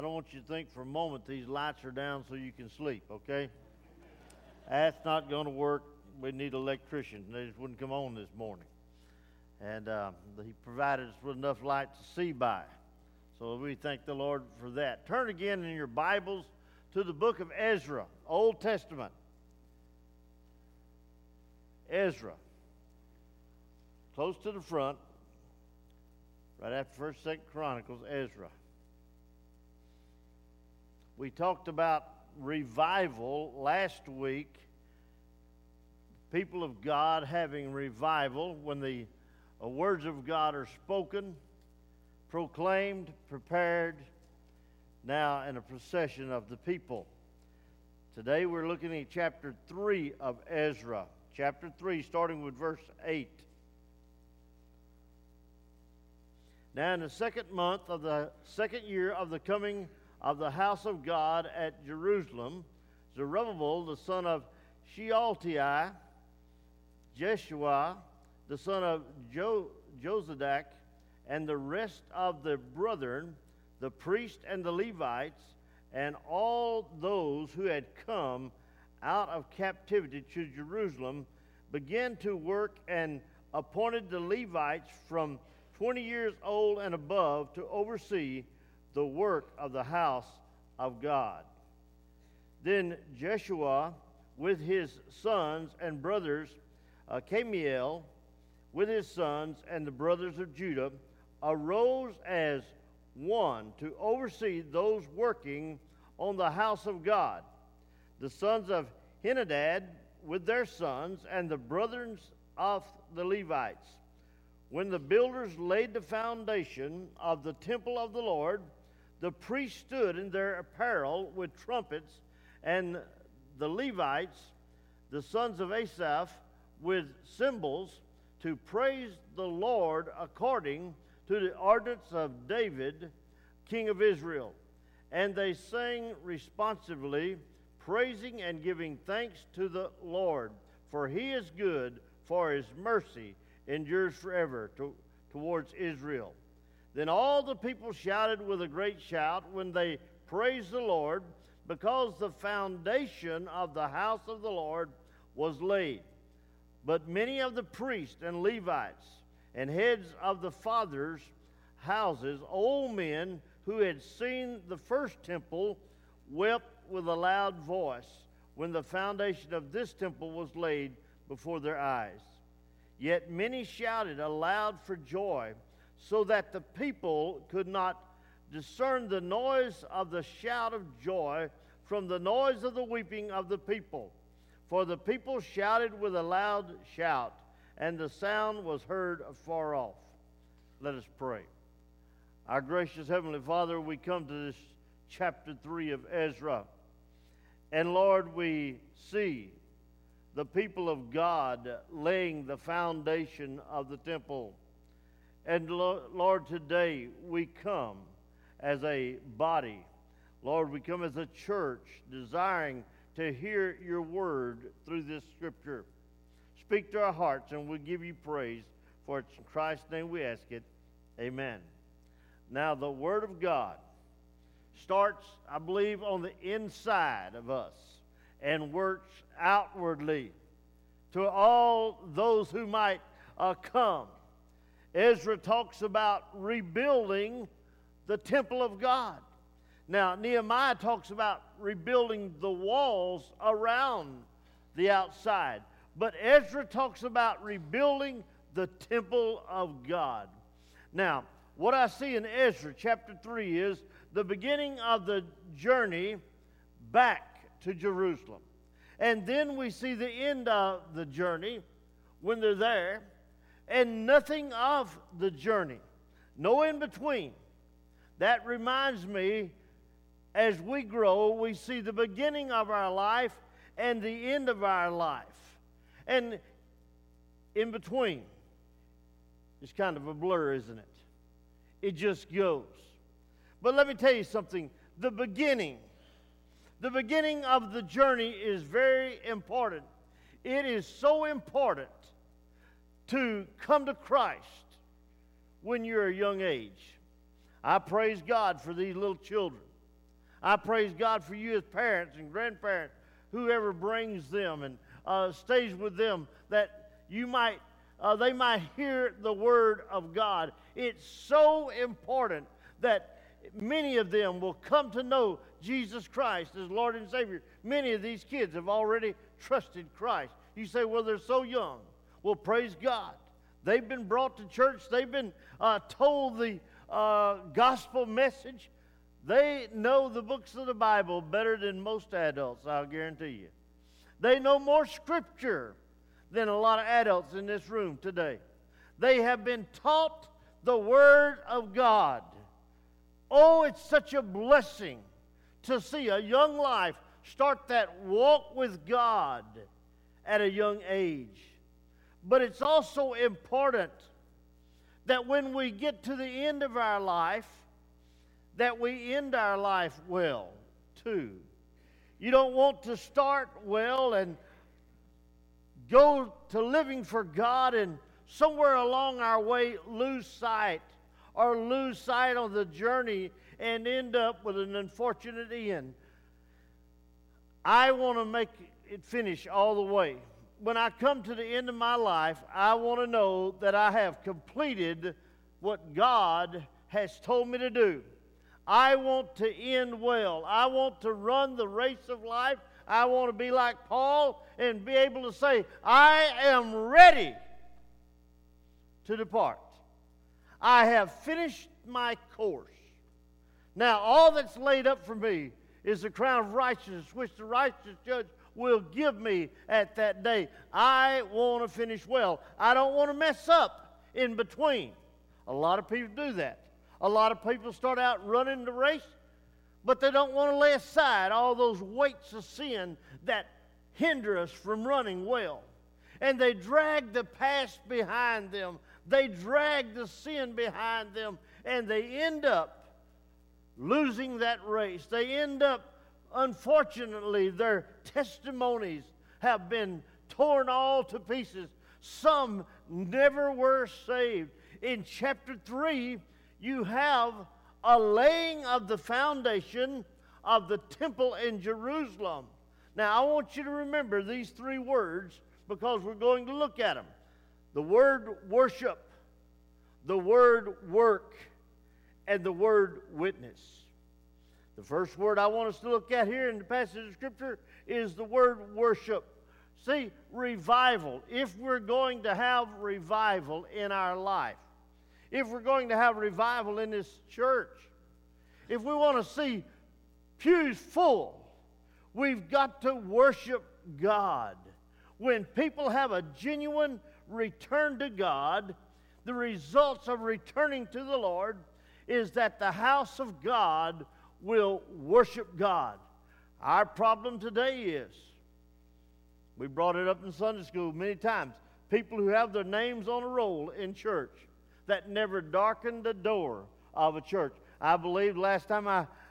I don't want you to think for a moment these lights are down so you can sleep, okay? That's not going to work. We need an electrician. They just wouldn't come on this morning. And he provided us with enough light to see by. So we thank the Lord for that. Turn again in your Bibles to the book of Ezra, Old Testament. Ezra. Close to the front, right after 1st, 2nd Chronicles, Ezra. We talked about revival last week. People of God having revival when the words of God are spoken, proclaimed, prepared, now in a procession of the people. Today we're looking at chapter 3 of Ezra. Chapter 3, starting with verse 8. Now in the 2nd month of the 2nd year of the coming of the house of God at Jerusalem, Zerubbabel, the son of Shealtiel, Jeshua, the son of Jozadak, and the rest of the brethren, the priests and the Levites, and all those who had come out of captivity to Jerusalem, began to work and appointed the Levites from 20 years old and above to oversee the work of the house of God. Then Jeshua with his sons and brothers, Camiel with his sons and the brothers of Judah, arose as one to oversee those working on the house of God. The sons of Henadad with their sons and the brethren of the Levites. When the builders laid the foundation of the temple of the Lord, the priests stood in their apparel with trumpets, and the Levites, the sons of Asaph, with cymbals, to praise the Lord according to the ordinance of David, king of Israel. And they sang responsively, praising and giving thanks to the Lord, for he is good, for his mercy endures forever towards Israel. Then all the people shouted with a great shout when they praised the Lord, because the foundation of the house of the Lord was laid. But many of the priests and Levites and heads of the fathers' houses, old men who had seen the first temple, wept with a loud voice when the foundation of this temple was laid before their eyes. Yet many shouted aloud for joy, so that the people could not discern the noise of the shout of joy from the noise of the weeping of the people. For the people shouted with a loud shout, and the sound was heard afar off. Let us pray. Our gracious Heavenly Father, we come to this chapter 3 of Ezra. And Lord, we see the people of God laying the foundation of the temple. And Lord, today we come as a body. Lord, we come as a church desiring to hear your word through this scripture. Speak to our hearts, and we'll give you praise. For it's in Christ's name we ask it. Amen. Now, the word of God starts, I believe, on the inside of us and works outwardly to all those who might come. Ezra talks about rebuilding the temple of God. Now, Nehemiah talks about rebuilding the walls around the outside. But Ezra talks about rebuilding the temple of God. Now, what I see in Ezra chapter 3 is the beginning of the journey back to Jerusalem. And then we see the end of the journey when they're there, and nothing of the journey. No in between. That reminds me, as we grow, we see the beginning of our life and the end of our life. And in between, it's kind of a blur, isn't it? It just goes. But let me tell you something. The beginning of the journey is very important. It is so important to come to Christ when you're a young age. I praise God for these little children I praise God for you as parents and grandparents, whoever brings them and stays with them, that they might hear the Word of God. It's so important that many of them will come to know Jesus Christ as Lord and Savior. Many of these kids have already trusted Christ. You say, well, they're so young. Well, praise God. They've been brought to church. They've been told the gospel message. They know the books of the Bible better than most adults, I'll guarantee you. They know more Scripture than a lot of adults in this room today. They have been taught the Word of God. Oh, it's such a blessing to see a young life start that walk with God at a young age. But it's also important that when we get to the end of our life, that we end our life well, too. You don't want to start well and go to living for God and somewhere along our way lose sight of the journey and end up with an unfortunate end. I want to make it finish all the way. When I come to the end of my life, I want to know that I have completed what God has told me to do. I want to end well. I want to run the race of life. I want to be like Paul and be able to say, I am ready to depart. I have finished my course. Now, all that's laid up for me is the crown of righteousness, which the righteous judge will give me at that day. I want to finish well. I don't want to mess up in between. A lot of people do that. A lot of people start out running the race, but they don't want to lay aside all those weights of sin that hinder us from running well. And they drag the past behind them. They drag the sin behind them, and they end up losing that race. They end up, unfortunately, their testimonies have been torn all to pieces. Some never were saved. In chapter 3, you have a laying of the foundation of the temple in Jerusalem. Now, I want you to remember these three words because we're going to look at them. The word worship, the word work, and the word witness. The first word I want us to look at here in the passage of Scripture is the word worship. See, revival. If we're going to have revival in our life, if we're going to have revival in this church, if we want to see pews full, we've got to worship God. When people have a genuine return to God, the results of returning to the Lord is that the house of God will worship God. Our problem today is, we brought it up in Sunday school many times, people who have their names on a roll in church that never darkened the door of a church. I believe last time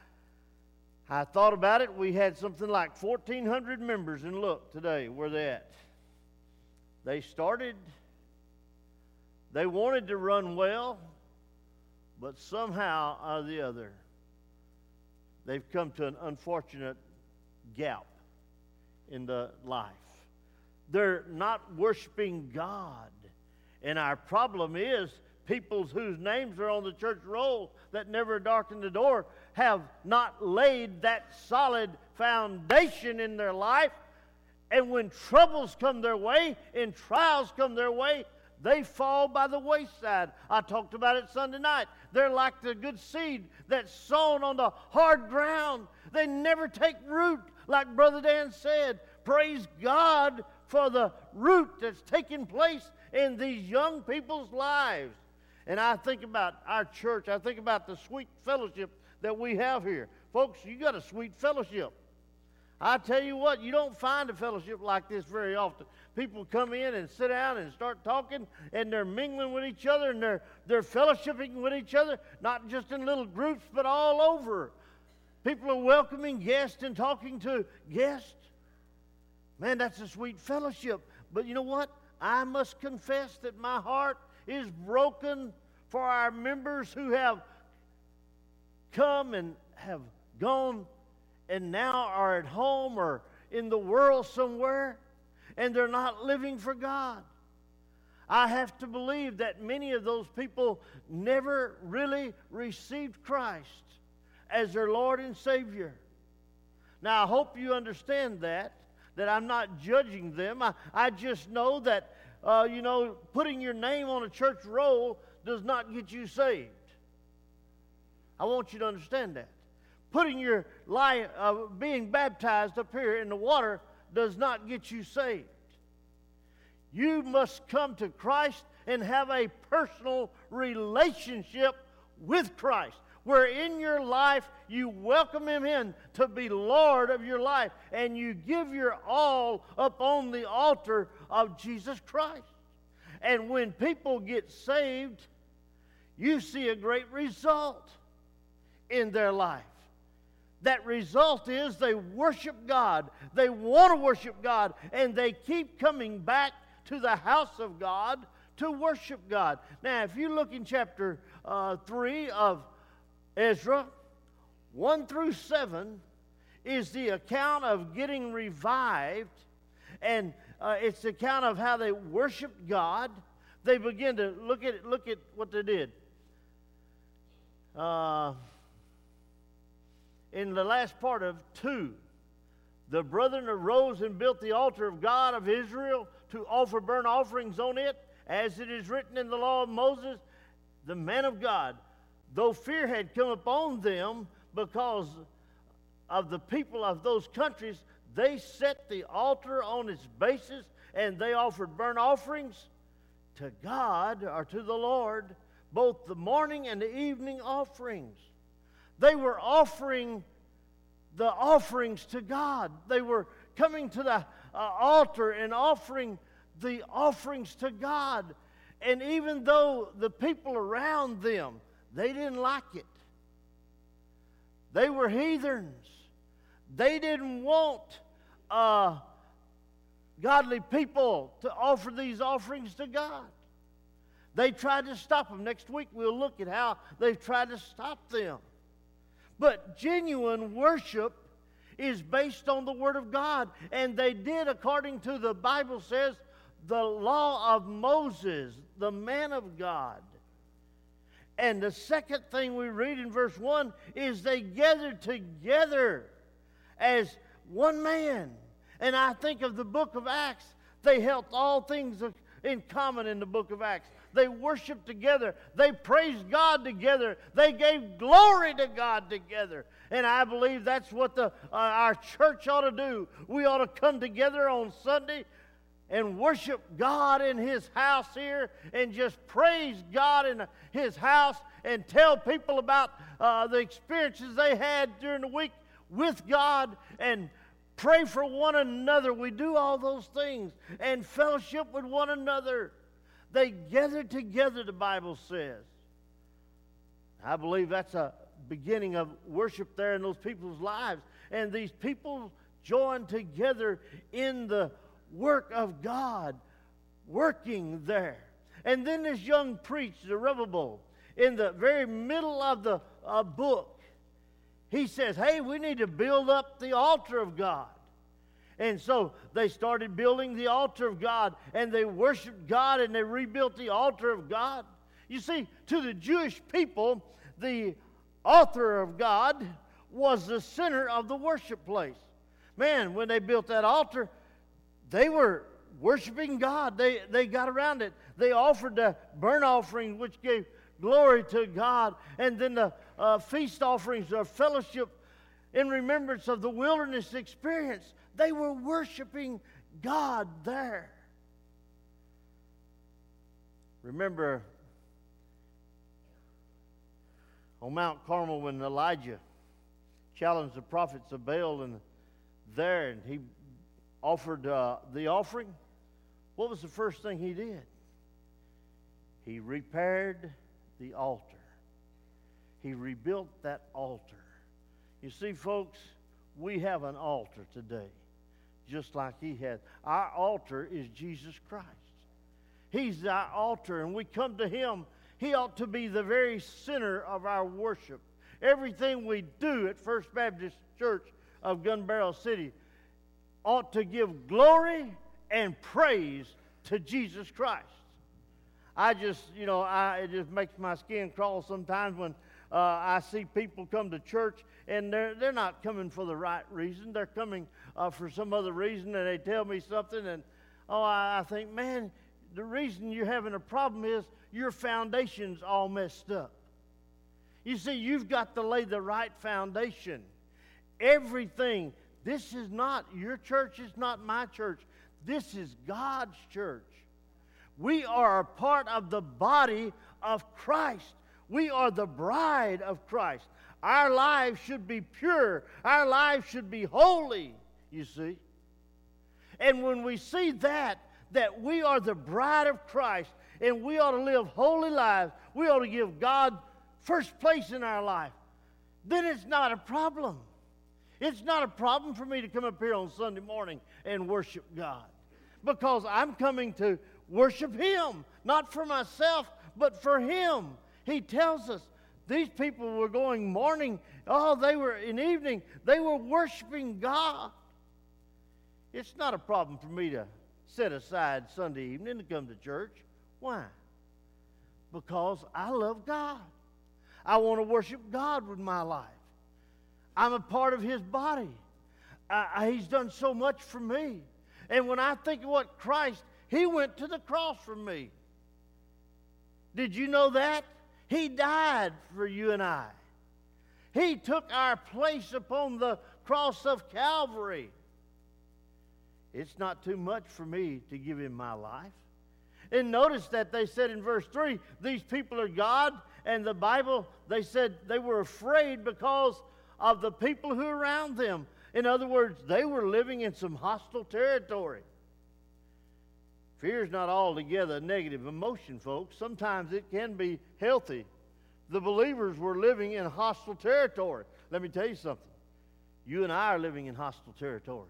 I thought about it, we had something like 1,400 members, and look today where they're at. They wanted to run well, but somehow or the other, they've come to an unfortunate gap in the life. They're not worshiping God. And our problem is people whose names are on the church roll that never darkened the door have not laid that solid foundation in their life. And when troubles come their way and trials come their way, they fall by the wayside. I talked about it Sunday night. They're like the good seed that's sown on the hard ground. They never take root, like Brother Dan said. Praise God for the root that's taking place in these young people's lives. And I think about our church. I think about the sweet fellowship that we have here. Folks, you got a sweet fellowship. I tell you what, you don't find a fellowship like this very often. People come in and sit down and start talking, and they're mingling with each other, and they're fellowshipping with each other, not just in little groups, but all over. People are welcoming guests and talking to guests. Man, that's a sweet fellowship. But you know what? I must confess that my heart is broken for our members who have come and have gone and now are at home or in the world somewhere, and they're not living for God. I have to believe that many of those people never really received Christ as their Lord and Savior. Now, I hope you understand that I'm not judging them. I just know that, putting your name on a church roll does not get you saved. I want you to understand that. Putting your life, being baptized up here in the water does not get you saved. You must come to Christ and have a personal relationship with Christ, where in your life you welcome Him in to be Lord of your life, and you give your all up on the altar of Jesus Christ. And when people get saved, you see a great result in their life. That result is they worship God. They want to worship God, and they keep coming back to the house of God to worship God. Now, if you look in chapter 3 of Ezra, 1 through 7 is the account of getting revived, and it's the account of how they worshiped God. They begin to look at what they did. In the last part of 2, the brethren arose and built the altar of God of Israel to offer burnt offerings on it, as it is written in the law of Moses, the man of God. Though fear had come upon them because of the people of those countries, they set the altar on its basis, and they offered burnt offerings to God, or to the Lord, both the morning and the evening offerings. They were offering the offerings to God. They were coming to the altar and offering the offerings to God. And even though the people around them, they didn't like it. They were heathens. They didn't want godly people to offer these offerings to God. They tried to stop them. Next week we'll look at how they've tried to stop them. But genuine worship is based on the Word of God. And they did, according to the Bible says, the law of Moses, the man of God. And the second thing we read in verse 1 is they gathered together as one man. And I think of the book of Acts. They held all things in common in the book of Acts. They worshiped together. They praised God together. They gave glory to God together. And I believe that's what our church ought to do. We ought to come together on Sunday and worship God in His house here, and just praise God in His house, and tell people about the experiences they had during the week with God, and pray for one another. We do all those things, and fellowship with one another. They gathered together, the Bible says. I believe that's a beginning of worship there in those people's lives. And these people joined together in the work of God, working there. And then this young priest, Zerubbabel, in the very middle of the book, he says, hey, we need to build up the altar of God. And so they started building the altar of God, and they worshiped God, and they rebuilt the altar of God. You see, to the Jewish people, the altar of God was the center of the worship place. Man, when they built that altar, they were worshiping God. They got around it. They offered the burnt offering, which gave glory to God, and then the feast offerings of fellowship in remembrance of the wilderness experience. They were worshiping God there. Remember on Mount Carmel when Elijah challenged the prophets of Baal, and he offered the offering. What was the first thing he did? He repaired the altar. He rebuilt that altar. You see, folks, we have an altar today, just like he had. Our altar is Jesus Christ. He's our altar, and we come to Him. He ought to be the very center of our worship. Everything we do at First Baptist Church of Gun Barrel City ought to give glory and praise to Jesus Christ. I just, it just makes my skin crawl sometimes when I see people come to church and they're not coming for the right reason. They're coming for some other reason, and they tell me something, and I think, man, the reason you're having a problem is your foundation's all messed up. You see, you've got to lay the right foundation. Everything. This is not your church. It's not my church. This is God's church. We are a part of the body of Christ. We are the bride of Christ. Our lives should be pure. Our lives should be holy, you see. And when we see that we are the bride of Christ and we ought to live holy lives, we ought to give God first place in our life, then it's not a problem. It's not a problem for me to come up here on Sunday morning and worship God, because I'm coming to worship Him, not for myself, but for Him. He tells us these people were going morning, they were in evening, they were worshiping God. It's not a problem for me to set aside Sunday evening to come to church. Why? Because I love God. I want to worship God with my life. I'm a part of His body. He's done so much for me. And when I think of what Christ, He went to the cross for me. Did you know that? He died for you and I. He took our place upon the cross of Calvary. It's not too much for me to give Him my life. And notice that they said in verse 3, these people are God, and the Bible, they said they were afraid because of the people who are around them. In other words, they were living in some hostile territory. Fear is not altogether a negative emotion, folks. Sometimes it can be healthy. The believers were living in hostile territory. Let me tell you something. You and I are living in hostile territory.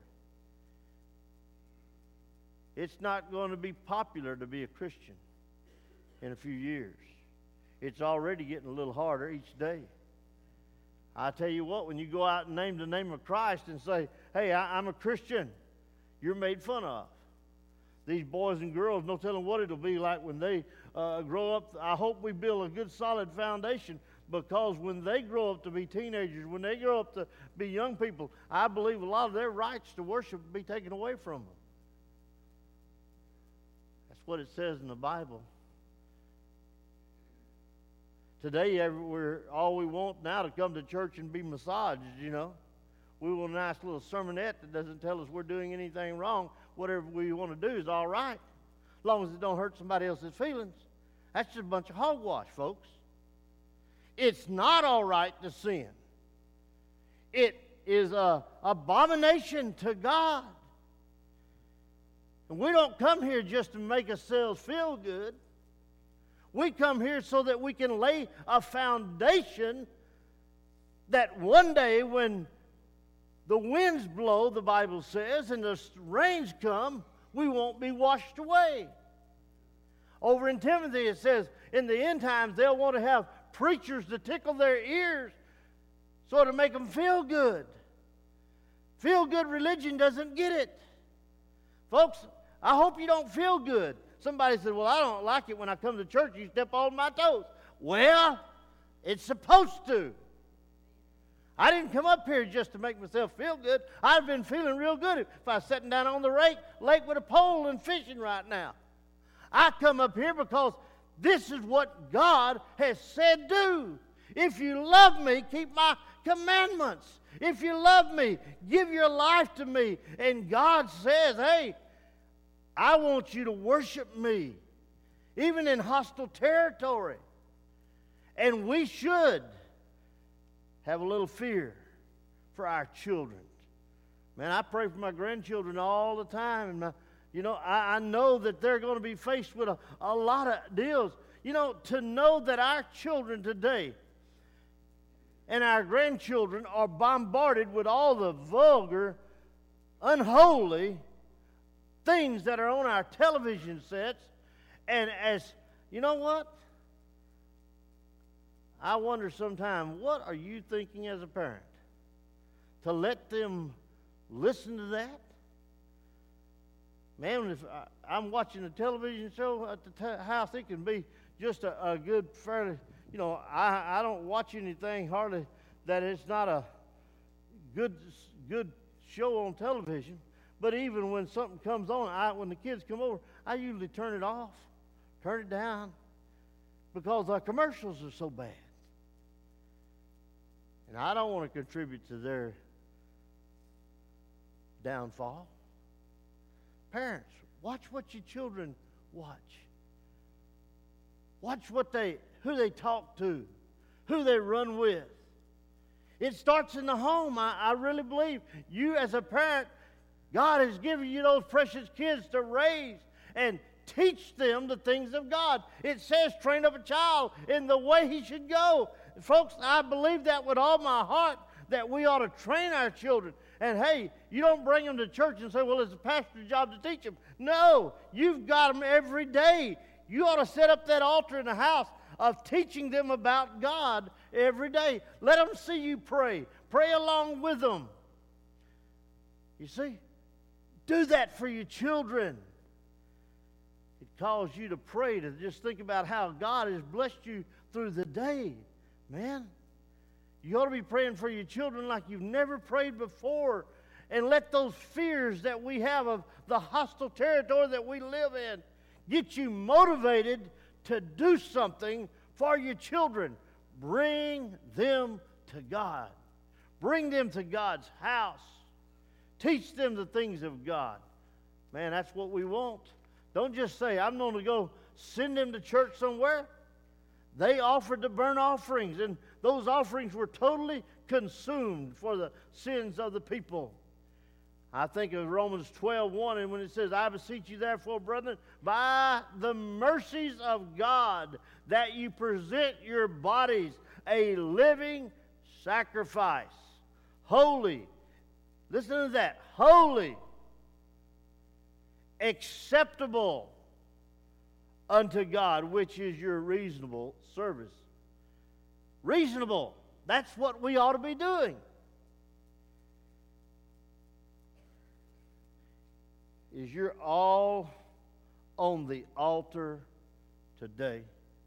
It's not going to be popular to be a Christian in a few years. It's already getting a little harder each day. I tell you what, when you go out and name the name of Christ and say, hey, I'm a Christian, you're made fun of. These boys and girls, no telling what it'll be like when they grow up. I hope we build a good, solid foundation, because when they grow up to be teenagers, when they grow up to be young people, I believe a lot of their rights to worship will be taken away from them. That's what it says in the Bible. Today, all we want now to come to church and be massaged, We want a nice little sermonette that doesn't tell us we're doing anything wrong. Whatever we want to do is all right, as long as it don't hurt somebody else's feelings. That's just a bunch of hogwash, folks. It's not all right to sin. It is an abomination to God. And we don't come here just to make ourselves feel good. We come here so that we can lay a foundation that one day when the winds blow, the Bible says, and the rains come, we won't be washed away. Over in Timothy it says, in the end times they'll want to have preachers to tickle their ears so to make them feel good. Feel-good religion doesn't get it. Folks, I hope you don't feel good. Somebody said, well, I don't like it when I come to church, you step on my toes. Well, it's supposed to. I didn't come up here just to make myself feel good. I've been feeling real good if I was sitting down on the lake with a pole and fishing right now. I come up here because this is what God has said do. If you love me, keep my commandments. If you love me, give your life to me. And God says, hey, I want you to worship me, even in hostile territory. And we should have a little fear for our children. Man, I pray for my grandchildren all the time. And I know that they're going to be faced with a lot of deals. To know that our children today and our grandchildren are bombarded with all the vulgar, unholy things that are on our television sets. And you know what? I wonder sometimes, what are you thinking as a parent? to let them listen to that? Man, if I'm watching a television show at the house, it can be just a good, fairly, I don't watch anything hardly that it's not a good show on television. But even when something comes on, when the kids come over, I usually turn it off, turn it down, because our commercials are so bad. And I don't want to contribute to their downfall. Parents, watch what your children watch. Watch who they talk to, who they run with. It starts in the home. I really believe you as a parent, God has given you those precious kids to raise and teach them the things of God. It says, train up a child in the way he should go. Folks, I believe that with all my heart, that we ought to train our children. And hey, you don't bring them to church and say, well, it's the pastor's job to teach them. No, you've got them every day. You ought to set up that altar in the house of teaching them about God every day. Let them see you pray. Pray along with them. You see? Do that for your children. It calls you to pray, to just think about how God has blessed you through the day. Man, you ought to be praying for your children like you've never prayed before. And let those fears that we have of the hostile territory that we live in get you motivated to do something for your children. Bring them to God. Bring them to God's house. Teach them the things of God. Man, that's what we want. Don't just say, I'm going to go send them to church somewhere. They offered the burnt offerings, and those offerings were totally consumed for the sins of the people. I think of Romans 12:1, and when it says, I beseech you therefore, brethren, by the mercies of God, that you present your bodies a living sacrifice, holy. Listen to that. Holy, acceptable unto God, which is your reasonable service. Reasonable. That's what we ought to be doing. Is your all on the altar today?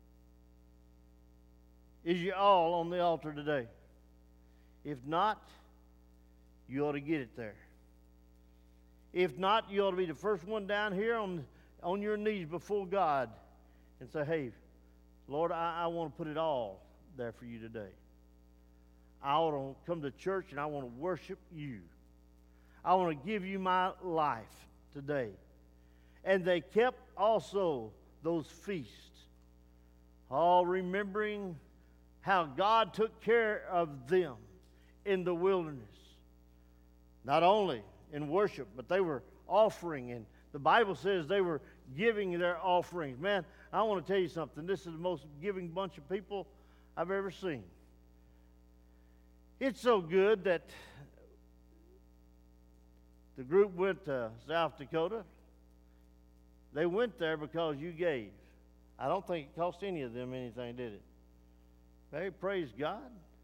Is your all on the altar today? If not, you ought to get it there. If not, you ought to be the first one down here on your knees before God and say, hey, Lord, I want to put it all there for you today. I want to come to church and I want to worship you. I want to give you my life today. And they kept also those feasts, all remembering how God took care of them in the wilderness. Not only in worship, but they were offering, and the Bible says they were giving their offerings. Man, I want to tell you something. This is the most giving bunch of people I've ever seen. It's so good that the group went to South Dakota. They went there because you gave. I don't think it cost any of them anything, did it? Hey, praise God.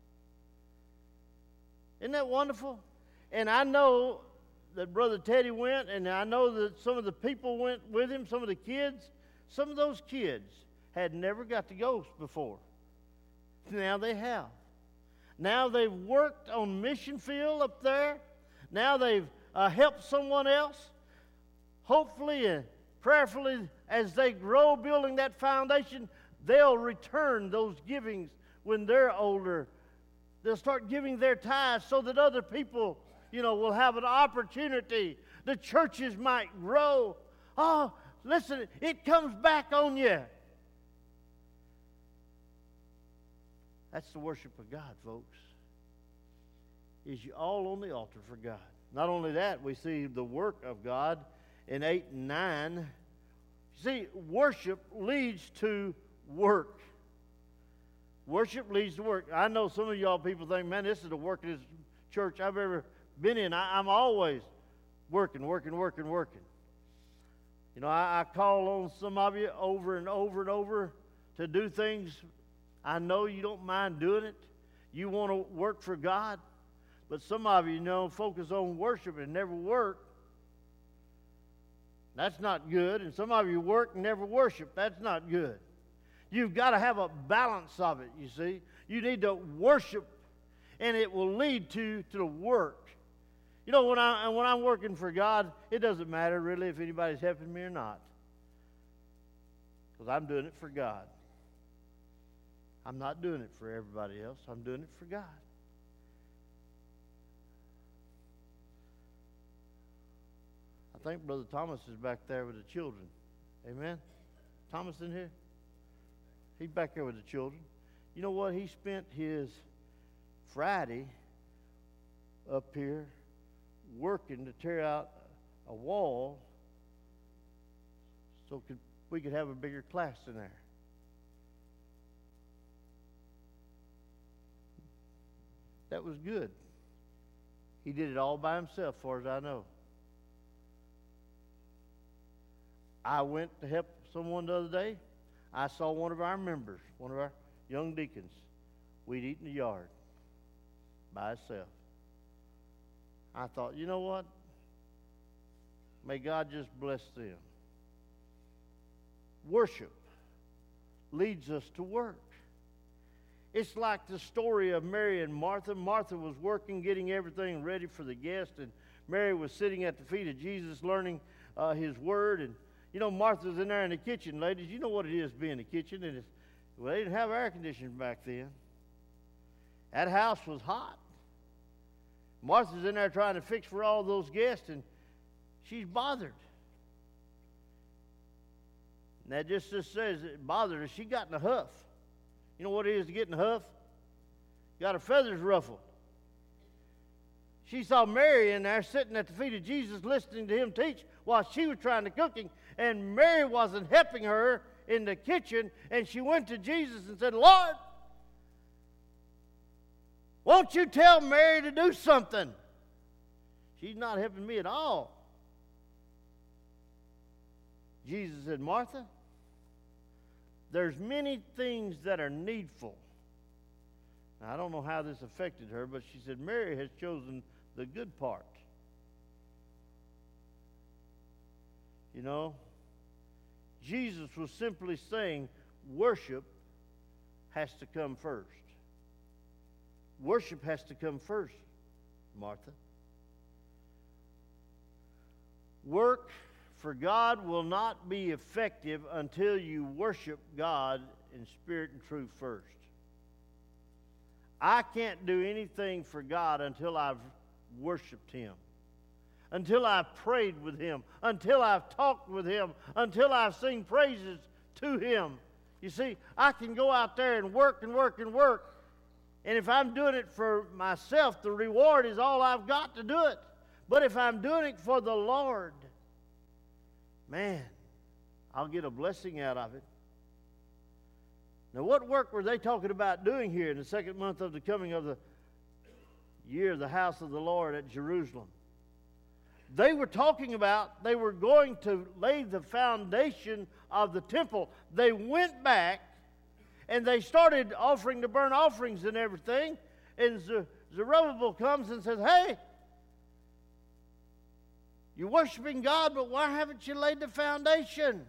Isn't that wonderful? And I know that Brother Teddy went, and I know that some of the people went with him, some of the kids. Some of those kids had never got to go before. Now they have. Now they've worked on mission field up there. Now they've helped someone else. Hopefully and prayerfully, as they grow building that foundation, they'll return those givings when they're older. They'll start giving their tithes so that other people, will have an opportunity. The churches might grow. Oh, listen, it comes back on you. That's the worship of God, folks. Is you all on the altar for God. Not only that, we see the work of God in 8 and 9. See, worship leads to work. Worship leads to work. I know some of y'all people think, man, this is the workingest church I've ever been in. I'm always working. I call on some of you over and over and over to do things. I know you don't mind doing it. You want to work for God. But some of you, focus on worship and never work. That's not good. And some of you work and never worship. That's not good. You've got to have a balance of it, you see. You need to worship, and it will lead to the work. When I'm working for God, it doesn't matter really if anybody's helping me or not. Because I'm doing it for God. I'm not doing it for everybody else. I'm doing it for God. I think Brother Thomas is back there with the children. Amen? Thomas in here? He's back there with the children. You know what? He spent his Friday up here working to tear out a wall so we could have a bigger class in there. That was good. He did it all by himself, as far as I know. I went to help someone the other day. I saw one of our members, one of our young deacons, weed eat in the yard by himself. I thought, you know what? May God just bless them. Worship leads us to work. It's like the story of Mary and Martha. Martha was working, getting everything ready for the guest, and Mary was sitting at the feet of Jesus learning his word. And Martha's in there in the kitchen, ladies. You know what it is being in the kitchen. And they didn't have air conditioning back then. That house was hot. Martha's in there trying to fix for all those guests, and she's bothered. And that just says it bothered her. She got in a huff. You know what it is to get in a huff? Got her feathers ruffled. She saw Mary in there sitting at the feet of Jesus listening to him teach while she was trying to cooking, and Mary wasn't helping her in the kitchen, and she went to Jesus and said, Lord, won't you tell Mary to do something? She's not helping me at all. Jesus said, Martha, there's many things that are needful. Now, I don't know how this affected her, but she said, Mary has chosen the good part. Jesus was simply saying worship has to come first. Worship has to come first, Martha. Work for God will not be effective until you worship God in spirit and truth first. I can't do anything for God until I've worshiped Him, until I've prayed with Him, until I've talked with Him, until I've sing praises to Him. You see, I can go out there and work and work and work, and if I'm doing it for myself, the reward is all I've got to do it. But if I'm doing it for the Lord, man, I'll get a blessing out of it. Now, what work were they talking about doing here in the second month of the coming of the year of the house of the Lord at Jerusalem? They were talking about they were going to lay the foundation of the temple. They went back and they started offering the burnt offerings and everything. And Zerubbabel comes and says, hey, you're worshiping God, but why haven't you laid the foundation?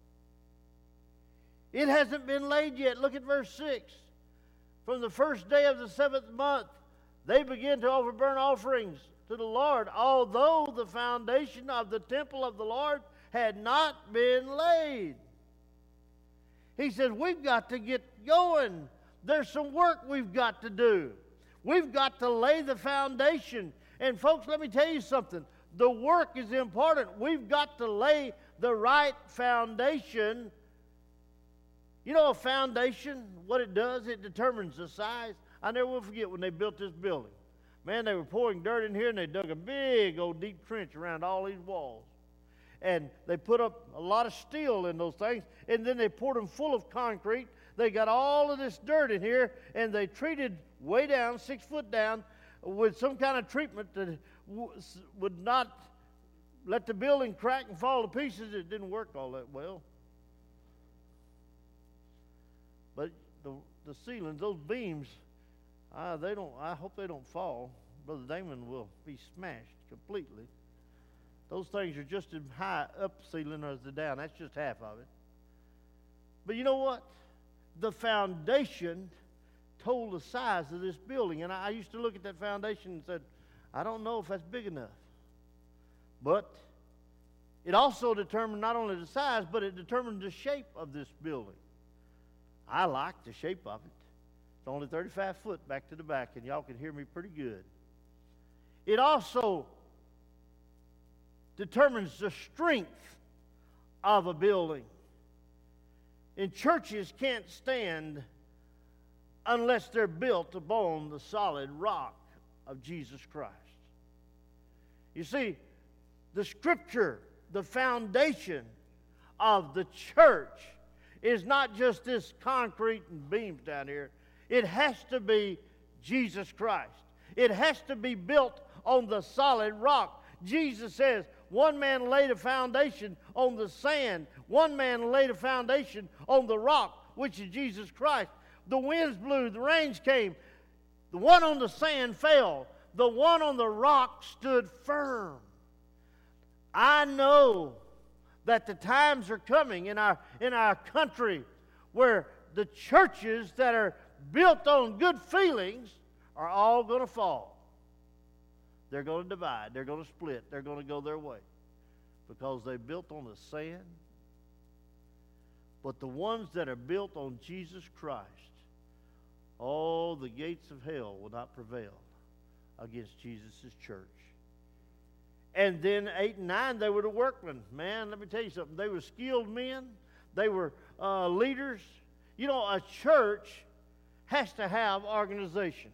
It hasn't been laid yet. Look at verse 6. From the first day of the seventh month, they began to offer burnt offerings to the Lord, although the foundation of the temple of the Lord had not been laid. He said, we've got to get going. There's some work we've got to do. We've got to lay the foundation. And folks, let me tell you something. The work is important. We've got to lay the right foundation. You know, a foundation, what it does, it determines the size. I never will forget when they built this building. Man, they were pouring dirt in here, and they dug a big old deep trench around all these walls. And they put up a lot of steel in those things, and then they poured them full of concrete. They got all of this dirt in here, and they treated way down, 6 foot down, with some kind of treatment that would not let the building crack and fall to pieces. It didn't work all that well. But the ceilings, those beams, I hope they don't fall. Brother Damon will be smashed completely. Those things are just as high up ceiling as the down. That's just half of it. But you know what? The foundation told the size of this building. And I used to look at that foundation and said, I don't know if that's big enough. But it also determined not only the size, but it determined the shape of this building. I like the shape of it. It's only 35 foot back to the back, and y'all can hear me pretty good. It also determines the strength of a building. And churches can't stand unless they're built upon the solid rock of Jesus Christ. You see, the Scripture, the foundation of the church, is not just this concrete and beams down here. It has to be Jesus Christ. It has to be built on the solid rock. Jesus says, one man laid a foundation on the sand. One man laid a foundation on the rock, which is Jesus Christ. The winds blew, the rains came. The one on the sand fell. The one on the rock stood firm. I know that the times are coming in our country where the churches that are built on good feelings are all going to fall. They're going to divide. They're going to split. They're going to go their way because they built on the sand. But the ones that are built on Jesus Christ, oh, the gates of hell will not prevail against Jesus' church. And then 8 and 9, they were the workmen. Man, let me tell you something. They were skilled men. They were leaders. You know, a church has to have organization.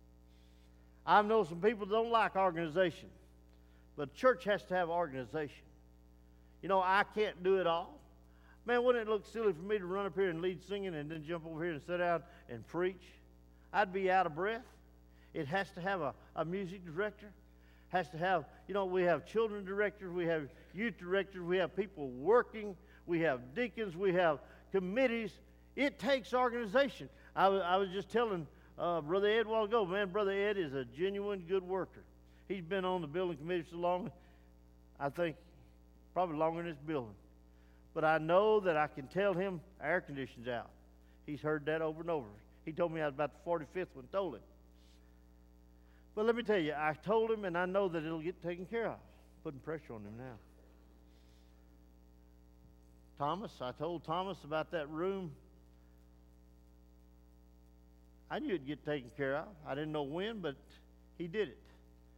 I know some people don't like organization, but church has to have organization. You know, I can't do it all. Man, wouldn't it look silly for me to run up here and lead singing and then jump over here and sit down and preach? I'd be out of breath. It has to have a music director. Has to have, you know, we have children directors, we have youth directors, we have people working, we have deacons, we have committees. It takes organization. I was just telling Brother Ed a while ago, man, Brother Ed is a genuine good worker. He's been on the building committee so long, I think probably longer than this building. But I know that I can tell him air conditioning's out. He's heard that over and over. He told me I was about the 45th one told him. But let me tell you, I told him, and I know that it'll get taken care of. Putting pressure on him now. Thomas, I told Thomas about that room. I knew it'd get taken care of. I didn't know when, but he did it.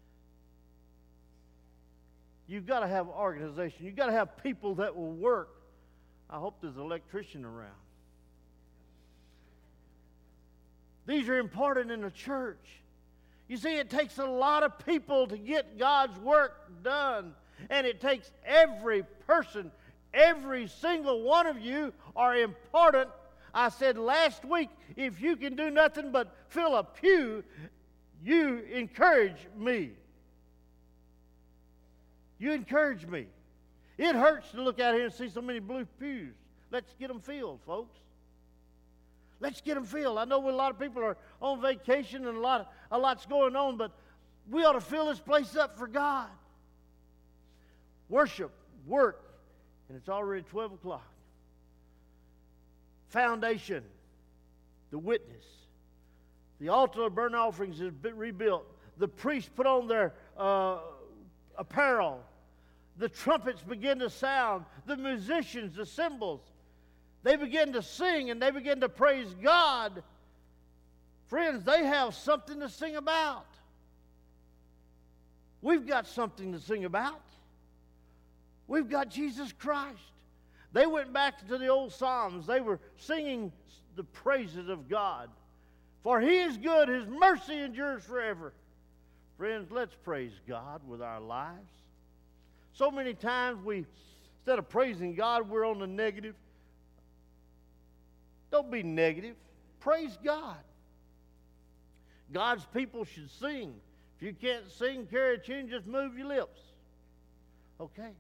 You've got to have organization. You've got to have people that will work. I hope there's an electrician around. These are important in the church. You see, it takes a lot of people to get God's work done. And it takes every person, every single one of you are important. I said last week, if you can do nothing but fill a pew, you encourage me. You encourage me. It hurts to look out here and see so many blue pews. Let's get them filled, folks. Let's get them filled. I know a lot of people are on vacation and a lot's going on, but we ought to fill this place up for God. Worship, work, and it's already 12 o'clock. Foundation, the witness. The altar of burnt offerings is rebuilt. The priests put on their apparel. The trumpets begin to sound. The musicians, the cymbals, they begin to sing and they begin to praise God. Friends, they have something to sing about. We've got something to sing about. We've got Jesus Christ. They went back to the old Psalms. They were singing the praises of God. For He is good, His mercy endures forever. Friends, let's praise God with our lives. So many times instead of praising God, we're on the negative. Don't be negative. Praise God. God's people should sing. If you can't sing, carry a tune, just move your lips. Okay?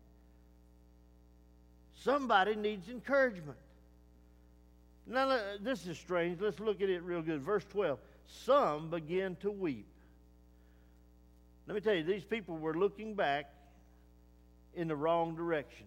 Somebody needs encouragement. Now, this is strange. Let's look at it real good. Verse 12. Some began to weep. Let me tell you, these people were looking back in the wrong direction.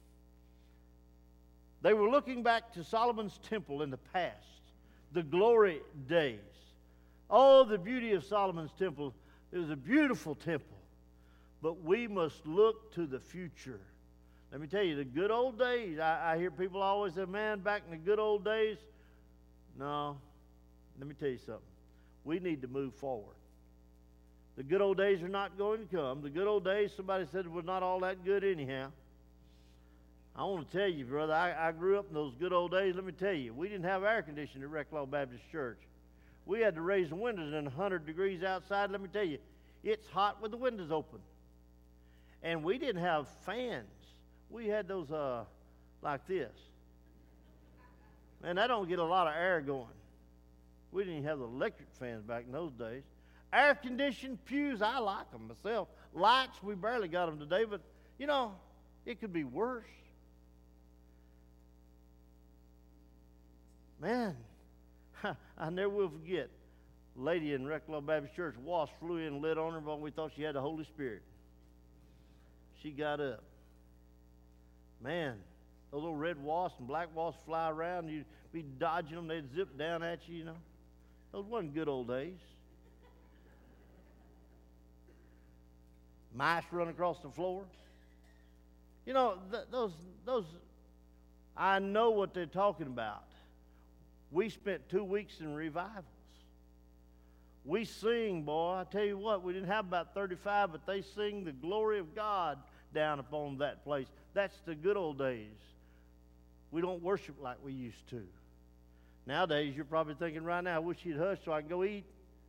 They were looking back to Solomon's temple in the past, the glory days. Oh, the beauty of Solomon's temple. It was a beautiful temple. But we must look to the future. Let me tell you, the good old days, I hear people always say, man, back in the good old days. No, let me tell you something. We need to move forward. The good old days are not going to come. The good old days, somebody said, it was not all that good anyhow. I want to tell you, brother, I grew up in those good old days. Let me tell you, we didn't have air conditioning at Reclaw Baptist Church. We had to raise the windows in 100 degrees outside. Let me tell you, it's hot with the windows open. And we didn't have fans. We had those like this. And that don't get a lot of air going. We didn't even have the electric fans back in those days. Air-conditioned pews, I like them myself. Lights, we barely got them today, but, you know, it could be worse. Man, I never will forget. A lady in Reclaw Baptist Church, wasp flew in and lit on her, but we thought she had the Holy Spirit. She got up. Man, those little red wasps and black wasps fly around. You'd be dodging them. They'd zip down at you, you know. Those wasn't good old days. Mice run across the floor. You know, those, I know what they're talking about. We spent 2 weeks in revivals. We sing, boy, I tell you what, we didn't have about 35, but they sing the glory of God down upon that place. That's the good old days. We don't worship like we used to. Nowadays, you're probably thinking right now, I wish you'd hush so I can go eat.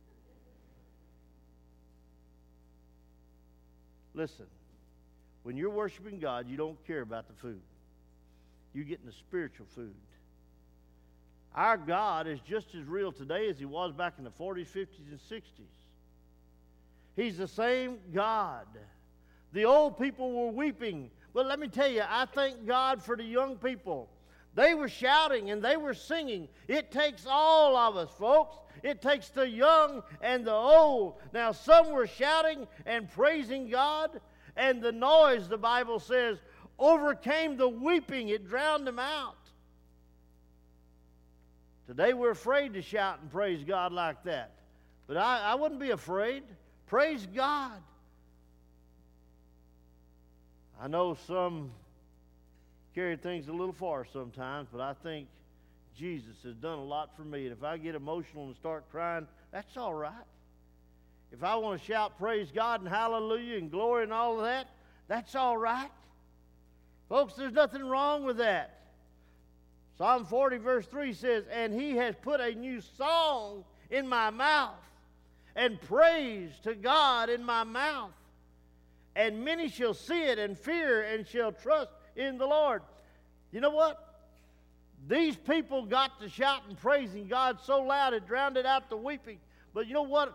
Listen, when you're worshiping God, you don't care about the food. You're getting the spiritual food. Our God is just as real today as he was back in the 40s, 50s, and 60s. He's the same God. The old people were weeping. But let me tell you, I thank God for the young people. They were shouting and they were singing. It takes all of us, folks. It takes the young and the old. Now, some were shouting and praising God, and the noise, the Bible says, overcame the weeping. It drowned them out. Today we're afraid to shout and praise God like that. But I wouldn't be afraid. Praise God. I know some carry things a little far sometimes, but I think Jesus has done a lot for me. And if I get emotional and start crying, that's all right. If I want to shout praise God and hallelujah and glory and all of that, that's all right. Folks, there's nothing wrong with that. Psalm 40 verse 3 says, and he has put a new song in my mouth, and praise to God in my mouth. And many shall see it and fear and shall trust in the Lord. You know what? These people got to shout and praising God so loud it drowned out the weeping. But you know what?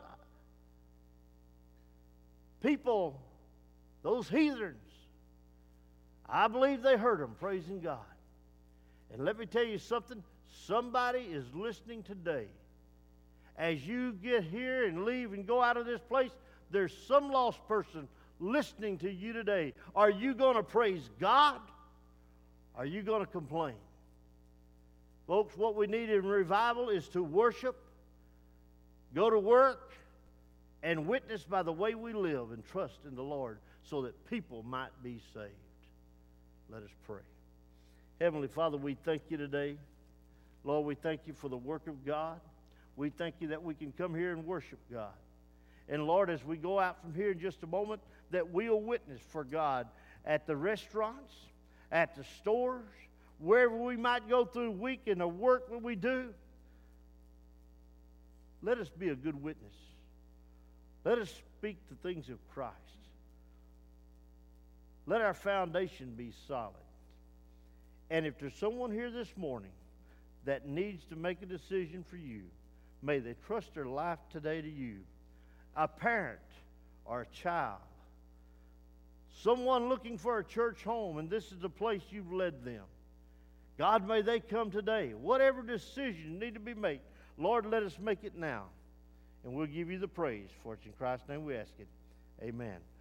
People, those heathens, I believe they heard them praising God. And let me tell you something. Somebody is listening today. As you get here and leave and go out of this place, there's some lost person listening to you today. Are you going to praise God? Are you going to complain? Folks, what we need in revival is to worship, go to work, and witness by the way we live and trust in the Lord so that people might be saved. Let us pray. Heavenly Father, we thank you today. Lord, we thank you for the work of God. We thank you that we can come here and worship God. And Lord, as we go out from here in just a moment, that we'll witness for God at the restaurants, at the stores, wherever we might go through the week in the work that we do. Let us be a good witness. Let us speak the things of Christ. Let our foundation be solid. And if there's someone here this morning that needs to make a decision for you, may they trust their life today to you. A parent or a child. Someone looking for a church home, and this is the place you've led them. God, may they come today. Whatever decision need to be made, Lord, let us make it now. And we'll give you the praise. For it's in Christ's name we ask it. Amen.